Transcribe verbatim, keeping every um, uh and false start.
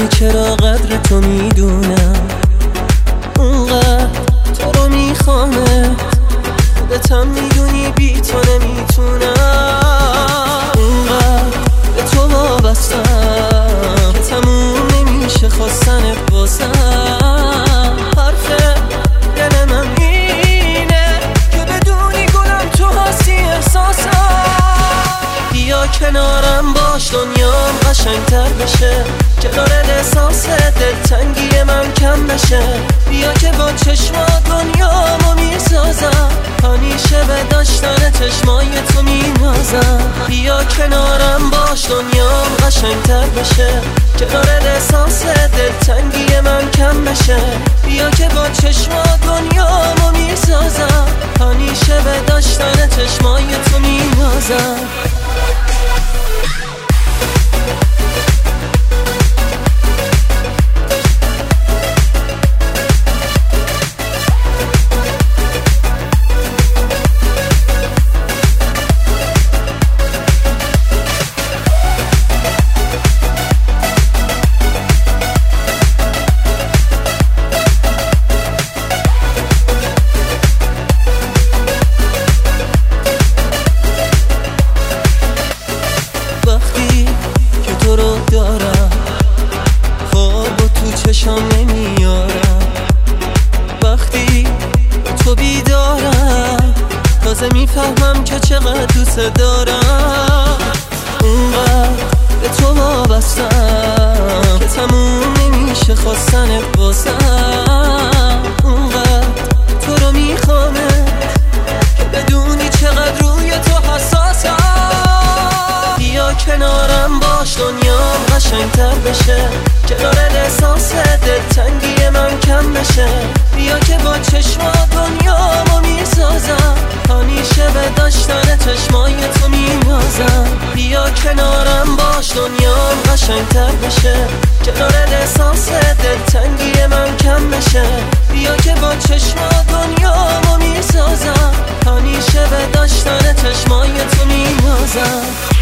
چرا قدر تو میدونم، اونقدر تو رو میخوامت، خودتم میدونی بی تو نمیتونم. اونقدر به تو وابستم که تموم نمیشه خواستنت بازم. حرف دل من اینه که بدونی گلم تو هستی احساسم. بیا کنارم باش دنیام قشنگتر بشه، کنار احساس دلتنگی من کم بشه. بیا که با چشمات دنیامو میسازم، همیشه به داشتن چشمای تو مینازم. بیا کنارم باش دنیام قشنگتر بشه، کنار احساس دلتنگی من کم بشه. بیا که با چشمات دنیامو میسازم، همیشه به داشتن چشمای تو مینازم. وقتی که تو رو دارم خواب و تو چشم نمیارم، وقتی تو بیدارم تازه میفهمم که چقدر دوست دارم. اونقدر به تو وابستم که تموم نمیشه خواستنت بازم. اونقدر تو رو میخوامت که بدونی چقدر روی تو حساسم. بیا کنارم باش دنیام قشنگتر بشه، کنار احساس دلتنگی من کم بشه. بیا که با چشمات دنیامو میسازم، همیشه به داشتن چشمای تو مینازم. بیا کنارم باش دنیام قشنگتر بشه، کنار احساس دلتنگی من کم بشه. بیا که با چشمات دنیامو میسازم، همیشه به داشتن چشمای تو مینازم.